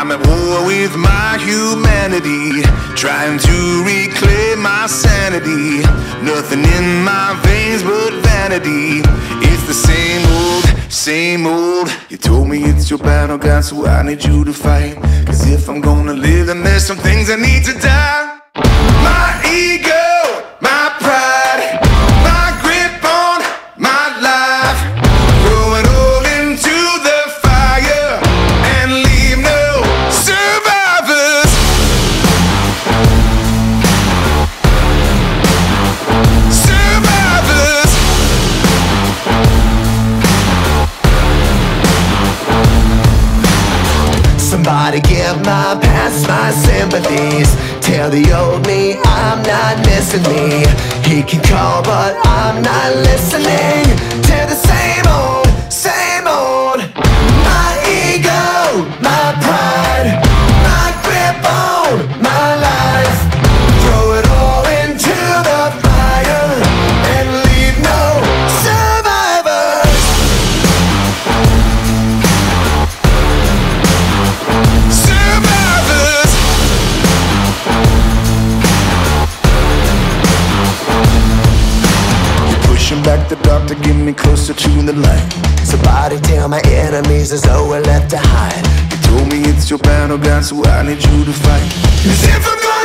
I'm at war with my humanity, trying to reclaim my sanity. Nothing in my veins but vanity. It's the same old, same old. You told me it's your battleground, so I need you to fight. Cause if I'm gonna live, then there's some things that need to die. My ego, my pride, my grip on my life. Throw it all into the fire and leave no survivors. Survivors. Somebody give my past my sympathies. Tell the old me I'm not missing me. He can call but I'm not listening to the same old, same old. My ego, my pride, my grip on my life. Throw it all into the fire and leave no survivors. Survivors. You're pushing back the dark to get me closer to the light. Somebody tell my enemies there's nowhere left to hide. You told me it's your battleground, so I need you to fight. 'Cause if I'm gonna